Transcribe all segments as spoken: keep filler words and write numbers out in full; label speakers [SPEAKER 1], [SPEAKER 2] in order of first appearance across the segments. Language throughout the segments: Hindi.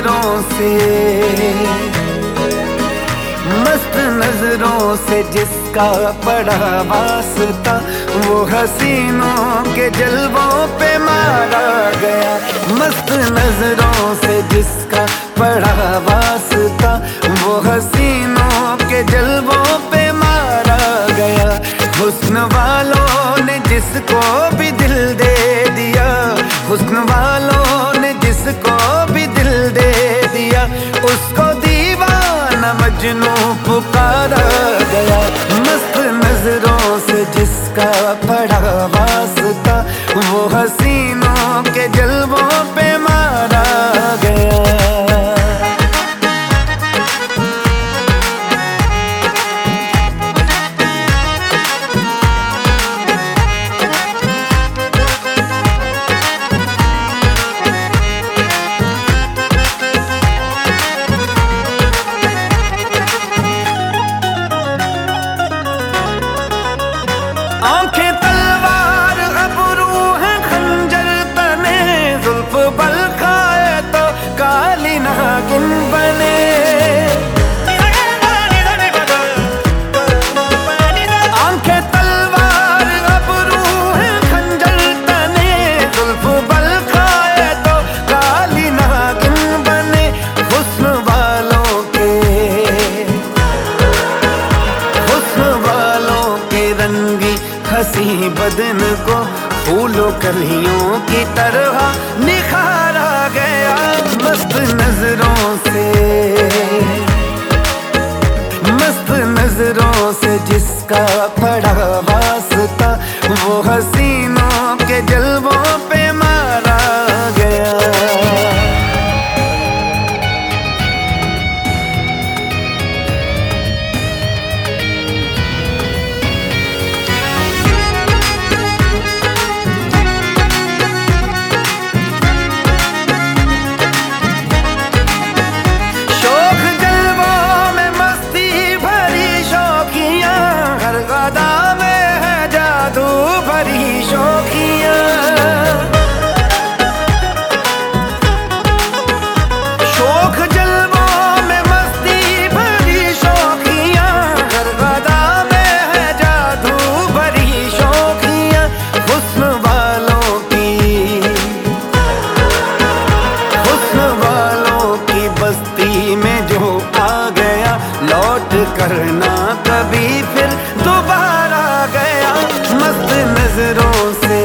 [SPEAKER 1] नजरों से, मस्त नजरों से जिसका पड़ा वास्ता, वो हसीनों के जलवों पे मारा गया। मस्त नजरों से जिसका पड़ा वास्ता, वो हसीनों के जलवों पे मारा गया। हुस्न वालों ने जिसको भी दिल दे दिया, हुस्न वालों ने जिसको भी दिल दे दिया, उसको दीवाना मजनू पुकारा गया। मस्त नजरों से जिसका पड़ा वास्ता, वो हसीनों के जलवों पे मारा गया। आंखें तलवार अबरू है खंजर तने, जुल्फ बल खाए तो काली नागिन बने। आंखें तलवार अबरू है खंजर तने, जुल्फ बल खाए तो काली नागिन बने। हुस्न वालों के, हुस्न वालों के रंगी हसी बदन को फूलों कलियों की तरह निखारा गया। मस्त नजरों से, मस्त नजरों से जिसका पड़ा वास्ता, वो हसीनों के जलवों पे मारा गया। शोख जलवों में मस्ती भरी शौकियां, गरगदा में है जादू भरी शौकियां। हुस्न वालों की, हुस्न वालों की बस्ती में जो आ गया, लौट कर ना कभी फिर दोबारा गया। मस्त नजरों से,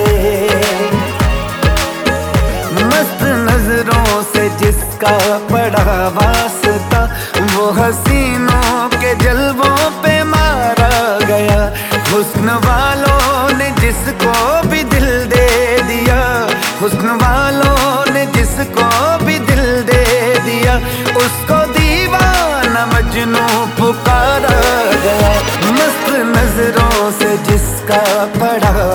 [SPEAKER 1] मस्त नजरों से जिसका पड़ा वास्ता, वो हसीनों के जलवों पे मारा गया। हुस्न वालों ने जिसको भी दिल दे दिया, हुस्न वालों ने जिसको भी दिल दे दिया, उसको दीवाना मजनू पुकारा गया। मस्त नजरों से जिसका पड़ा